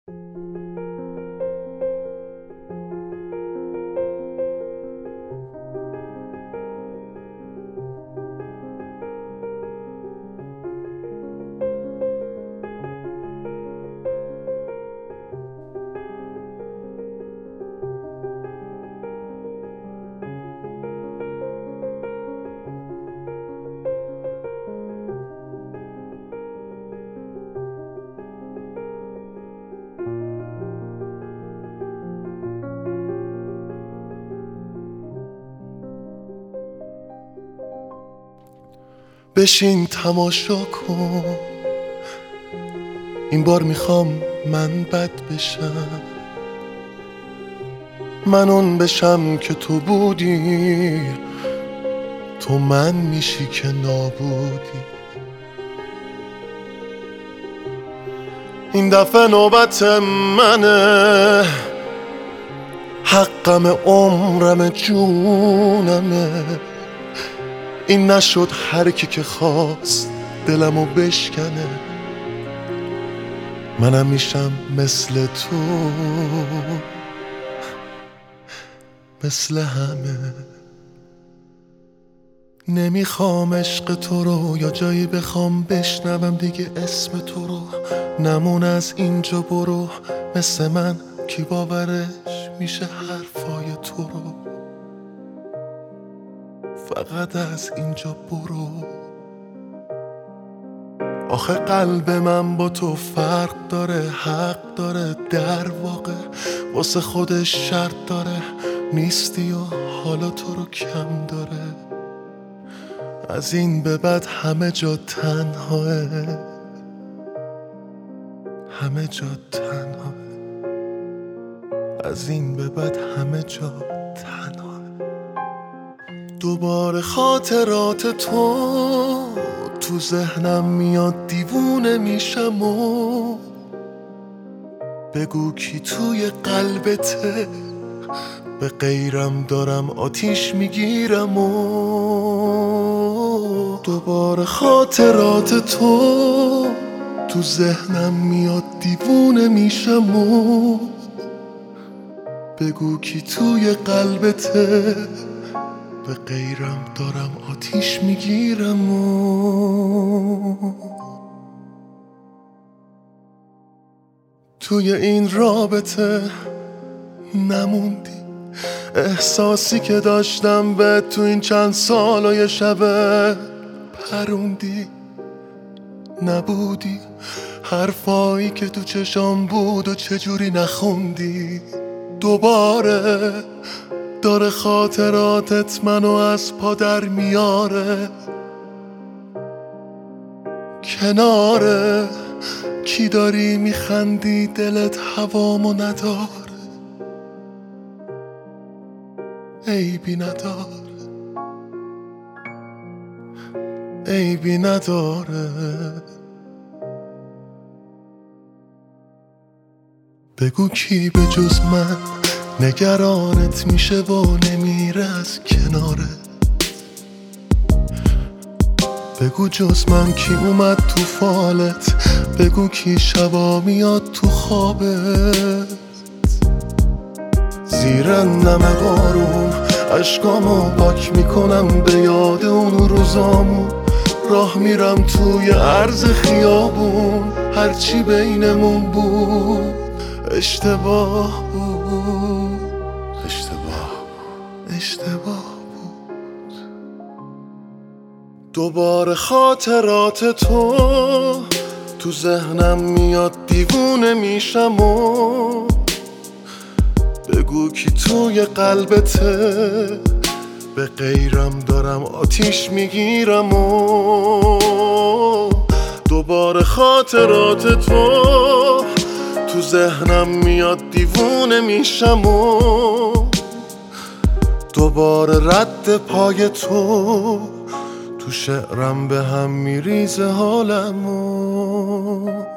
بشین تماشا کن، این بار میخوام من بد بشم، من اون بشم که تو بودی، تو من میشی که نابودی. این دفعه نوبت منه، حقم عمرم جونمه، این نشد هر کی که خواست دلمو بشکنه، منم میشم مثل تو، مثل همه. نمیخوام عشق تو رو یا جایی بخوام بشنوم دیگه اسم تو رو، نمون از اینجا برو، مثل من کی باورش میشه حرفای تو رو، فقط از اینجا برو. آخه قلب من با تو فرق داره، حق داره، در واقع واسه خودش شرط داره، نیستی و حالا تو رو کم داره، از این به بعد همه جا تنهاه، همه جا تنهاه، از این به بعد همه جا تنهاه. دوباره خاطرات تو ذهنم میاد، دیوونه میشم و بگو کی توی قلبته، به غیرم دارم آتیش میگیرم و دوباره خاطرات تو ذهنم میاد، دیوونه میشم و بگو کی توی قلبته، به غیرم دارم آتیش میگیرم و توی این رابطه نموندی، احساسی که داشتم به تو این چند سال و یه شبه پروندی، نبودی حرفایی که تو چشام بود و چجوری نخوندی. دوباره داره خاطراتت منو از پا در میاره، کناره کی داری میخندی دلت هوامو نداره، عیبی نداره، عیبی نداره. بگو کی به جز من نگرانت میشه و نمیره از کناره، بگو جز من کی اومد تو فالت، بگو کی شبا میاد تو خوابت. زیر نم بارون اشکامو پاک میکنم به یاد اون روزامون، راه میرم توی عرض خیابون، هرچی بینمون بود اشتباه بود، اشتباه بود. دوباره خاطرات تو ذهنم میاد، دیوونه میشم و بگو کی توی قلبته، به غیرم دارم آتیش میگیرم و دوباره خاطرات تو ذهنم میاد، دیوونه میشم و دوباره رد پای تو شعرم به هم میریزه حالم و